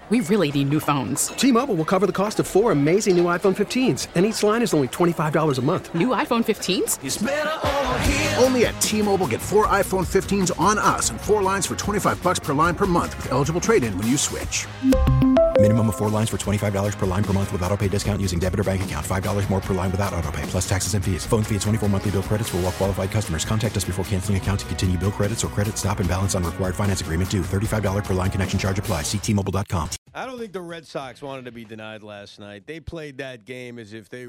We really need new phones. T-Mobile will cover the cost of 4 amazing new iPhone 15s, and each line is only $25 a month. New iPhone 15s? It's better over here. Only at T-Mobile, get 4 iPhone 15s on us and 4 lines for $25 per line per month with eligible trade-in when you switch. Minimum of 4 lines for $25 per line per month with autopay discount using debit or bank account. $5 more per line without autopay, plus taxes and fees. Phone fee at 24 monthly bill credits for well-qualified customers. Contact us before canceling account to continue bill credits or credit stop and balance on required finance agreement due. $35 per line connection charge applies. See T-Mobile.com. I don't think the Red Sox wanted to be denied last night. They played that game as if they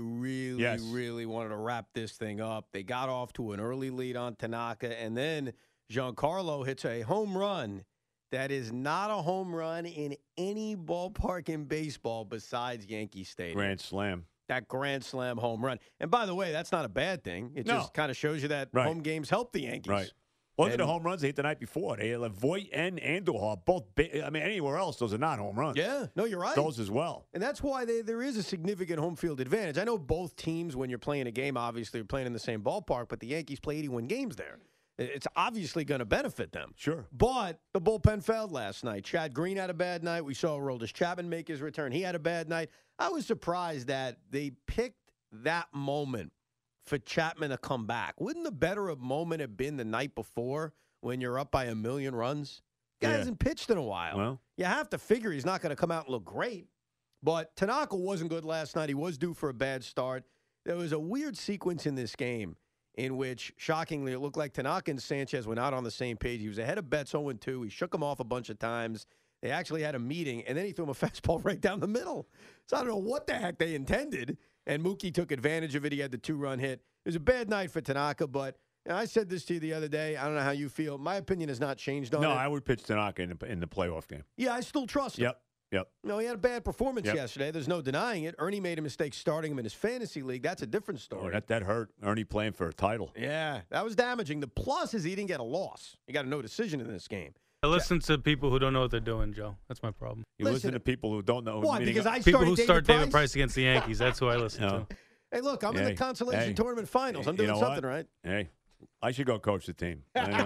really wanted to wrap this thing up. They got off to an early lead on Tanaka, and then Giancarlo hits a home run that is not a home run in any ballpark in baseball besides Yankee Stadium. Grand slam. That grand slam home run. And by the way, that's not a bad thing. It just kind of shows you that home games help the Yankees. Right. Look at the home runs they hit the night before. They had Voit and Andujar, both big. I mean, anywhere else, those are not home runs. Yeah, no, you're right. Those as well. And that's why there is a significant home field advantage. I know both teams, when you're playing a game, obviously are playing in the same ballpark, but the Yankees play 81 games there. It's obviously going to benefit them. Sure. But the bullpen failed last night. Chad Green had a bad night. We saw Aroldis Chapman make his return. He had a bad night. I was surprised that they picked that moment for Chapman to come back. Wouldn't the better moment have been the night before when you're up by 1 million runs? Guy hasn't pitched in a while. Well, you have to figure he's not going to come out and look great. But Tanaka wasn't good last night. He was due for a bad start. There was a weird sequence in this game in which, shockingly, it looked like Tanaka and Sanchez were not on the same page. He was ahead of Betts 0-2. He shook him off a bunch of times. They actually had a meeting, and then he threw him a fastball right down the middle. So I don't know what the heck they intended, and Mookie took advantage of it. He had the 2-run hit. It was a bad night for Tanaka, but I said this to you the other day. I don't know how you feel. My opinion has not changed on it. No, I would pitch Tanaka in the playoff game. Yeah, I still trust him. Yep. No, he had a bad performance yesterday. There's no denying it. Ernie made a mistake starting him in his fantasy league. That's a different story. Oh, that hurt. Ernie playing for a title. Yeah, that was damaging. The plus is he didn't get a loss. He got a no decision in this game. I listen to people who don't know what they're doing, Joe. That's my problem. You listen to people who don't know. Why? Because I people who start David Price against the Yankees. That's who I listen to. Hey, look, I'm in the consolation tournament finals. I'm doing something right. Hey, I should go coach the team.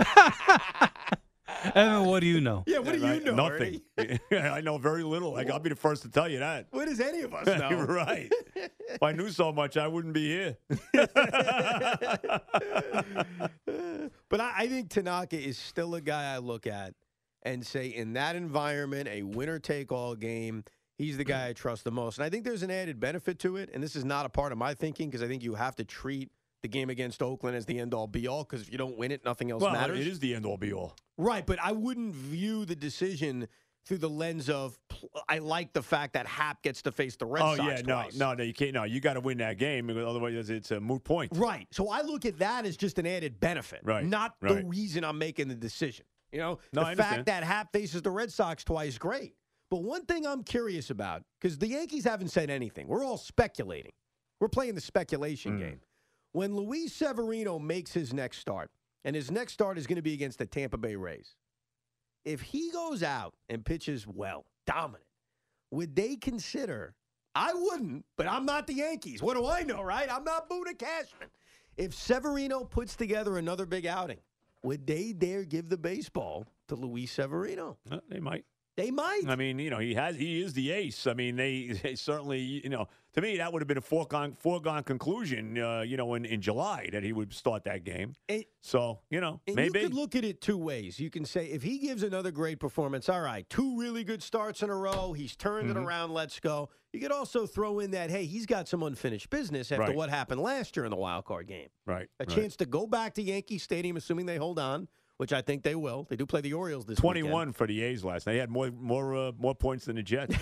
Evan, what do you know? Yeah, what do you know? Nothing. I know very little. I'll be the first to tell you that. What does any of us know? Right. If I knew so much, I wouldn't be here. But I think Tanaka is still a guy I look at and say, in that environment, a winner-take-all game, he's the guy I trust the most. And I think there's an added benefit to it, and this is not a part of my thinking because I think you have to treat the game against Oakland as the end-all, be-all, because if you don't win it, nothing else matters. It is the end-all, be-all. Right, but I wouldn't view the decision through the lens of I like the fact that Happ gets to face the Red Sox twice. No, you can't. No, you got to win that game, otherwise it's a moot point. Right. So I look at that as just an added benefit, not the reason I'm making the decision. You know, the fact that Happ faces the Red Sox twice, great. But one thing I'm curious about, because the Yankees haven't said anything. We're all speculating. We're playing the speculation game. When Luis Severino makes his next start, and his next start is going to be against the Tampa Bay Rays, if he goes out and pitches well, dominant, would they consider, I wouldn't, but I'm not the Yankees. What do I know, right? I'm not Buda Cashman. If Severino puts together another big outing, would they dare give the baseball to Luis Severino? They might. They might. I mean, he is the ace. I mean, they certainly, to me, that would have been a foregone conclusion, in July that he would start that game. Maybe. You could look at it two ways. You can say, if he gives another great performance, all right, 2 really good starts in a row, he's turned it around, let's go. You could also throw in that, hey, he's got some unfinished business after what happened last year in the wild card game. Right. A chance to go back to Yankee Stadium, assuming they hold on, which I think they will. They do play the Orioles this 21 weekend. for the A's last night. They had more points than the Jets.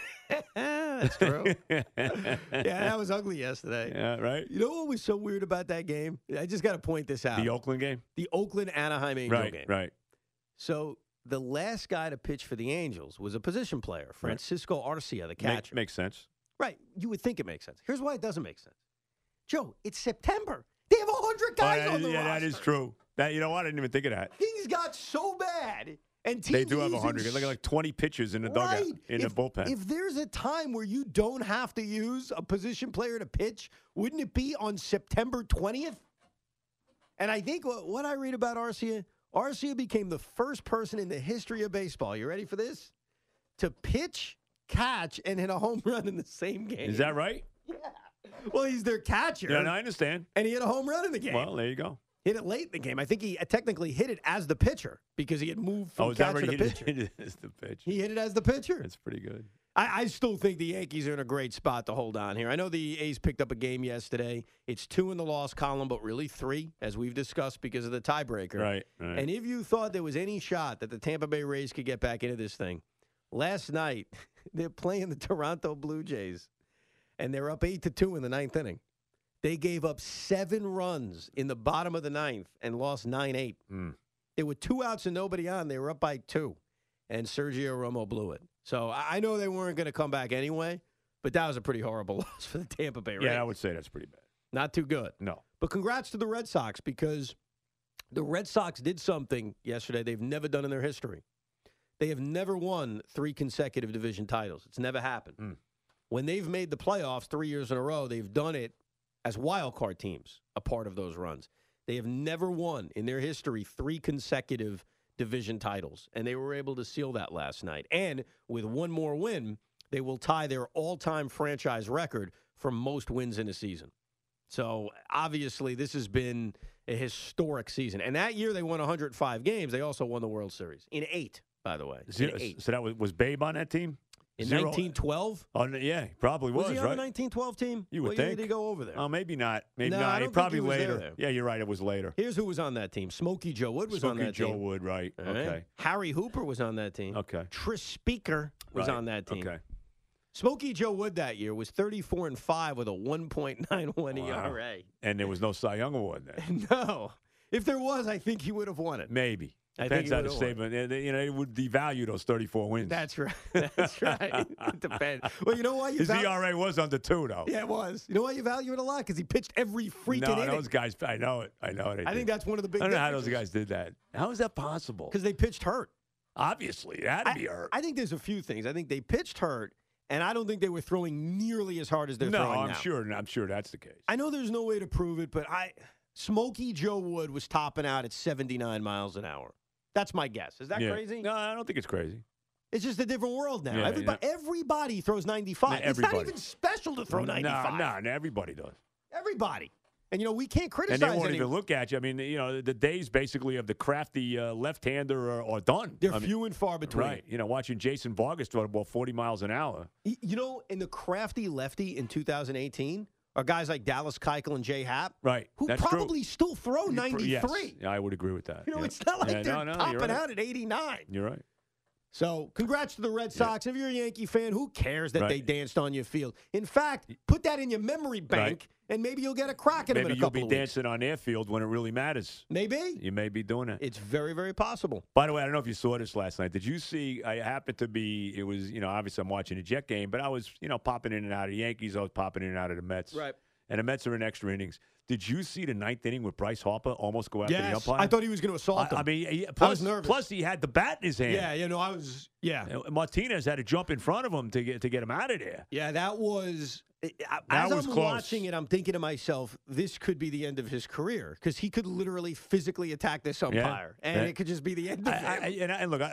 That's true. Yeah, that was ugly yesterday. Yeah, right. You know what was so weird about that game? I just got to point this out. The Oakland game? The Oakland-Anaheim Angel game. Right. So the last guy to pitch for the Angels was a position player, Francisco Arcia, the catcher. Makes sense. Right. You would think it makes sense. Here's why it doesn't make sense. Joe, it's September. They have 100 guys on the roster. Yeah, that is true. You know what? I didn't even think of that. Things got so bad. And teams they do have 100. Like 20 pitchers in the dugout, in the bullpen. If there's a time where you don't have to use a position player to pitch, wouldn't it be on September 20th? And I think what I read about Arcia became the first person in the history of baseball, you ready for this? To pitch catch and hit a home run in the same game. Is that right? Yeah. Well, he's their catcher. Yeah, no, I understand. And he hit a home run in the game. Well, there you go. Hit it late in the game. I think he technically hit it as the pitcher because he had moved from catcher to pitcher. Hit it as the pitcher. He hit it as the pitcher. That's pretty good. I still think the Yankees are in a great spot to hold on here. I know the A's picked up a game yesterday. It's 2 in the loss column, but really 3, as we've discussed, because of the tiebreaker. Right. And if you thought there was any shot that the Tampa Bay Rays could get back into this thing, last night they're playing the Toronto Blue Jays, and they're up 8-2 in the 9th inning. They gave up 7 runs in the bottom of the 9th and lost 9-8. There were 2 outs and nobody on. They were up by 2, and Sergio Romo blew it. So I know they weren't going to come back anyway, but that was a pretty horrible loss for the Tampa Bay Rays. Yeah, I would say that's pretty bad. Not too good. No. But congrats to the Red Sox, because the Red Sox did something yesterday they've never done in their history. They have never won 3 consecutive division titles. It's never happened. When they've made the playoffs 3 years in a row, they've done it as wild card teams, a part of those runs. They have never won in their history 3 consecutive division titles, and they were able to seal that last night. And with one more win, they will tie their all-time franchise record for most wins in a season. So obviously this has been a historic season. And that year they won 105 games. They also won the World Series in 8, by the way. In 8. So that was Babe on that team? In 1912? Oh, yeah, he probably was, he on right? the 1912 team? You would what think. year did he go over there? Oh, maybe not. Maybe No, not. I don't Probably think he was later. there. Yeah, you're right. It was later. Here's who was on that team. Smokey Joe Wood was on Smokey that Joe team. Wood, right. All right. Okay. Harry Hooper was on that team. Okay. Tris Speaker was Right. on that team. Okay. Smokey Joe Wood that year was 34-5 with a 1.91 ERA. And there was no Cy Young Award then. No. If there was, I think he would have won it. Maybe. I Depends think how he the would've won. statement. You know, it would devalue those 34 wins. That's right. That's right. It depends. Well, you know why? His ERA was under 2, though. Yeah, it was. You know why you value it a lot? Because he pitched every freaking inning. Those guys, I know it. I know it. I think that's one of the big I don't know how differences. those guys did that. How is that possible? Because they pitched hurt. Obviously, it had to be hurt. I think there's a few things. I think they pitched hurt, and I don't think they were throwing nearly as hard as they're throwing now. I'm sure that's the case. I know there's no way to prove it, but Smokey Joe Wood was topping out at 79 miles an hour. That's my guess. Is that crazy? No, I don't think it's crazy. It's just a different world now. Yeah, Everybody throws 95. It's not even special to throw 95. No, everybody does. Everybody. And, we can't criticize And they won't anyone. even look at you. I mean, the days basically of the crafty left-hander are done. They're few and far between. Right. Watching Jason Vargas throw about 40 miles an hour. In the crafty lefty in 2018 are guys like Dallas Keuchel and Jay Happ. Right. Who That's probably true. still throw 93. Yes. Yeah, I would agree with that. It's not like they're topping right. out at 89. You're right. So, congrats to the Red Sox. If you're a Yankee fan, who cares that Right. they danced on your field? In fact, put that in your memory bank, and maybe you'll get a crack at them in Maybe a you'll couple be of weeks. dancing on their field when it really matters. Maybe. You may be doing it. It's very, very possible. By the way, I don't know if you saw this last night. Did you see? I happened to be. It was obviously I'm watching the Jet game, but I was popping in and out of the Yankees. I was popping in and out of the Mets. Right. And the Mets are in extra innings. Did you see the 9th inning with Bryce Harper almost go after the Yes, umpire? I thought he was going to assault him. I mean, I was nervous. Plus he had the bat in his hand. Yeah. Martinez had to jump in front of him to get him out of there. Yeah, that was. That was I'm close. watching it, I'm thinking to myself, this could be the end of his career because he could literally physically attack this umpire, and it could just be the end of it. And look,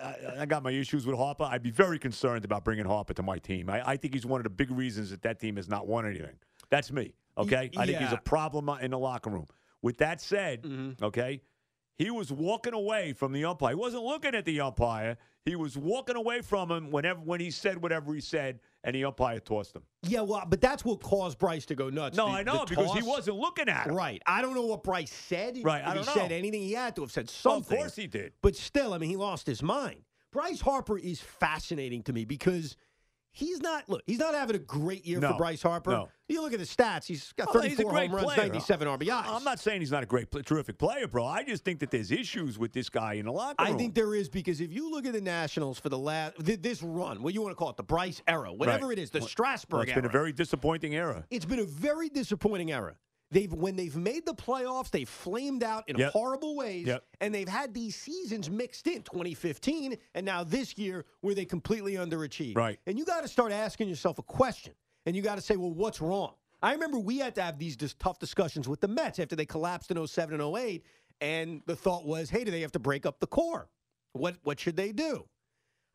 I got my issues with Harper. I'd be very concerned about bringing Harper to my team. I think he's one of the big reasons that team has not won anything. That's me. Okay, I think he's a problem in the locker room. With that said, okay, he was walking away from the umpire. He wasn't looking at the umpire. He was walking away from him when he said whatever he said, and the umpire tossed him. Yeah, well, but that's what caused Bryce to go nuts. No, I know, because he wasn't looking at him. Right. I don't know what Bryce said. Right, I don't know. If he said anything, he had to have said Well, something. of course he did. But still, I mean, he lost his mind. Bryce Harper is fascinating to me because he's not having a great year for Bryce Harper. No. You look at the stats, he's got He's 34 a great home runs, player. 97 RBIs. I'm not saying he's not a terrific player, bro. I just think that there's issues with this guy in the locker room. I think there is because if you look at the Nationals for this run, what you want to call it, the Bryce era, whatever it is, the Strasburg it's been a very disappointing era. It's been a very disappointing era. When they've made the playoffs, they've flamed out in horrible ways, and they've had these seasons mixed in, 2015, and now this year where they completely underachieved. Right. And you got to start asking yourself a question, and you got to say, well, what's wrong? I remember we had to have these tough discussions with the Mets after they collapsed in 07 and 08, and the thought was, hey, do they have to break up the core? What should they do?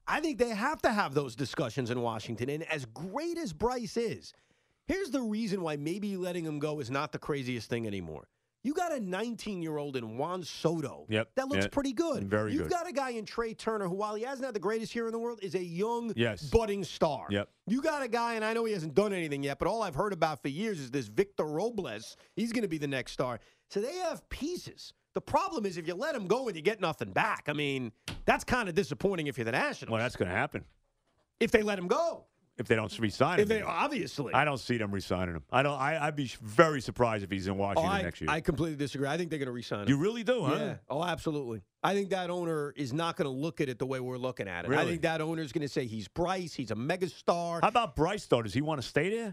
I think they have to have those discussions in Washington. And as great as Bryce is, here's the reason why maybe letting him go is not the craziest thing anymore. You got a 19-year-old in Juan Soto that looks pretty good. Very You've good. got a guy in Trey Turner who, while he hasn't had the greatest year in the world, is a young, budding star. Yep. You got a guy, and I know he hasn't done anything yet, but all I've heard about for years is this Victor Robles. He's going to be the next star. So they have pieces. The problem is if you let him go and you get nothing back. I mean, that's kind of disappointing if you're the Nationals. Well, that's going to happen. If they let him go. If they don't re-sign him. Obviously. I don't see them re-signing him. I'd be very surprised if he's in Washington next year. I completely disagree. I think they're going to re-sign him. You really do, huh? Yeah. Oh, absolutely. I think that owner is not going to look at it the way we're looking at it. Really? I think that owner is going to say he's Bryce. He's a megastar. How about Bryce, though? Does he want to stay there?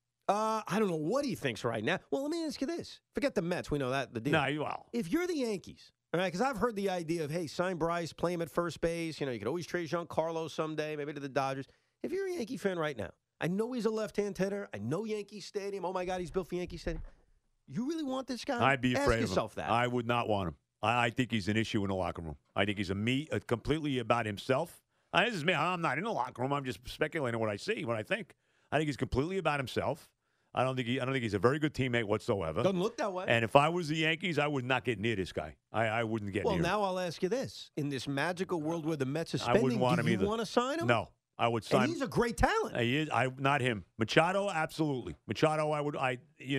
I don't know what he thinks right now. Well, let me ask you this. Forget the Mets. We know that, the deal. No, well. If you're the Yankees, all right, because I've heard the idea of, hey, sign Bryce, play him at first base. You know, you could always trade Giancarlo someday, maybe to the Dodgers. If you're a Yankee fan right now, I know he's a left-hand hitter. I know Yankee Stadium. Oh, my God, he's built for Yankee Stadium. You really want this guy? I'd be afraid Ask of yourself him. that. I would not want him. I think he's an issue in the locker room. I think he's completely about himself. This is me. I'm not in the locker room. I'm just speculating what I see, what I think. I think he's completely about himself. I don't think he's a very good teammate whatsoever. Doesn't look that way. And if I was the Yankees, I would not get near this guy. I wouldn't get near him. Well, now I'll ask you this. In this magical world where the Mets are spending, I wouldn't want him do you either. want to sign him? No. I would sign. And he's a great talent. He is. Not him. Machado, absolutely. Machado, I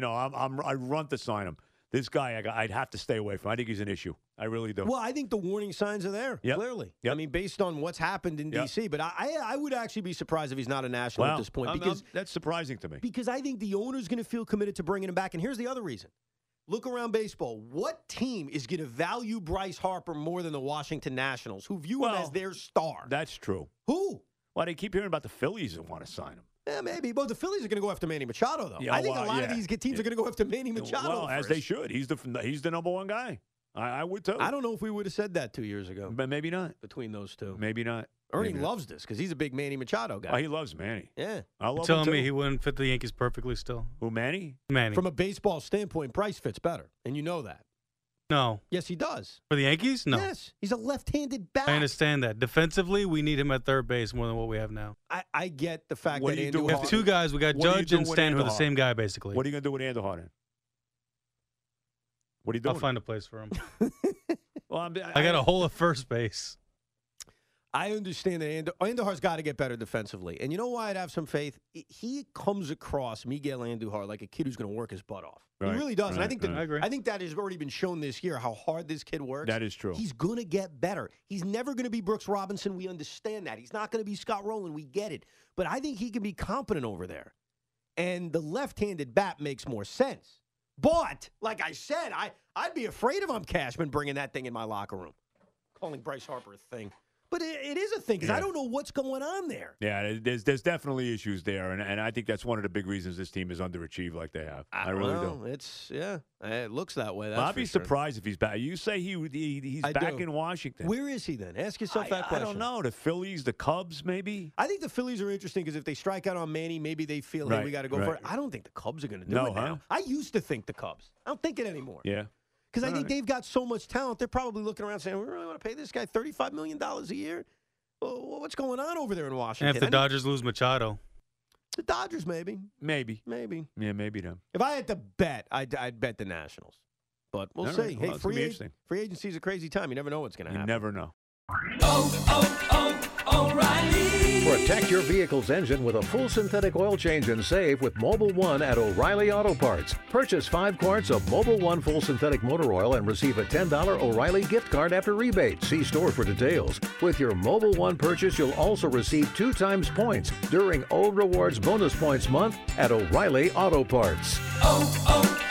run to sign him. This guy, I'd have to stay away from. I think he's an issue. I really do. Well, I think the warning signs are there, clearly. Yep. I mean, based on what's happened in D.C., but I would actually be surprised if he's not a National at this point. Because that's surprising to me. Because I think the owner's going to feel committed to bringing him back. And here's the other reason. Look around baseball. What team is going to value Bryce Harper more than the Washington Nationals, who view him as their star? That's true. Who? Well, they keep hearing about the Phillies that want to sign him. Yeah, maybe. But the Phillies are going to go after Manny Machado, though. Yeah, I think a lot of these teams are going to go after Manny Machado. Well, as they should. He's the number one guy. I would too. I don't know if we would have said that 2 years ago. But maybe not. Between those two. Maybe not. Ernie loves this because he's a big Manny Machado guy. Oh, he loves Manny. Yeah. I love him telling too. me he wouldn't fit the Yankees perfectly still. Who, Manny? Manny. From a baseball standpoint, Bryce fits better, and you know that. No. Yes, he does. For the Yankees? No. Yes. He's a left-handed bat. I understand that. Defensively, we need him at third base more than what we have now. I get the fact What that do you Andrew do We with have two guys. We got What do you Judge do and with Stan, who are the Andujar? same guy, basically. What are you going to do with Andujar? What are you doing? I'll find a place for him. Well, I got a hole at first base. I understand that Andujar's got to get better defensively. And you know why I'd have some faith? He comes across, Miguel Andujar, like a kid who's going to work his butt off. Right, He really does. And I right, think I agree. I think that has already been shown this year, how hard this kid works. That is true. He's going to get better. He's never going to be Brooks Robinson. We understand that. He's not going to be Scott Rowland. We get it. But I think he can be competent over there. And the left-handed bat makes more sense. But, like I said, I'd be afraid if I'm Cashman bringing that thing in my locker room. Calling Bryce Harper a thing. But it is a thing because I don't know what's going on there. Yeah, there's definitely issues there, and I think that's one of the big reasons this team is underachieved like they have. I really do. It looks that way. That's I'd be for sure. surprised if he's back. You say he's back in Washington. Where is he then? Ask yourself that I question. don't know. The Phillies, the Cubs, maybe. I think the Phillies are interesting because if they strike out on Manny, maybe they feel, hey, we got to go for it. I don't think the Cubs are going to do it now. I used to think the Cubs. I don't think it anymore. Yeah. Because I think they've got so much talent. They're probably looking around saying, we really want to pay this guy $35 million a year? Well, what's going on over there in Washington? And if the Dodgers lose Machado. The Dodgers, maybe. Maybe. Yeah, maybe them. If I had to bet, I'd bet the Nationals. But we'll see. Right. Well, hey, free agency is a crazy time. You never know what's going to happen. You never know. O'Reilly. Protect your vehicle's engine with a full synthetic oil change and save with Mobile One at O'Reilly Auto Parts. Purchase 5 quarts of Mobile One full synthetic motor oil and receive a $10 O'Reilly gift card after rebate. See store for details. With your Mobile One purchase, you'll also receive 2 times points during O Rewards Bonus Points Month at O'Reilly Auto Parts.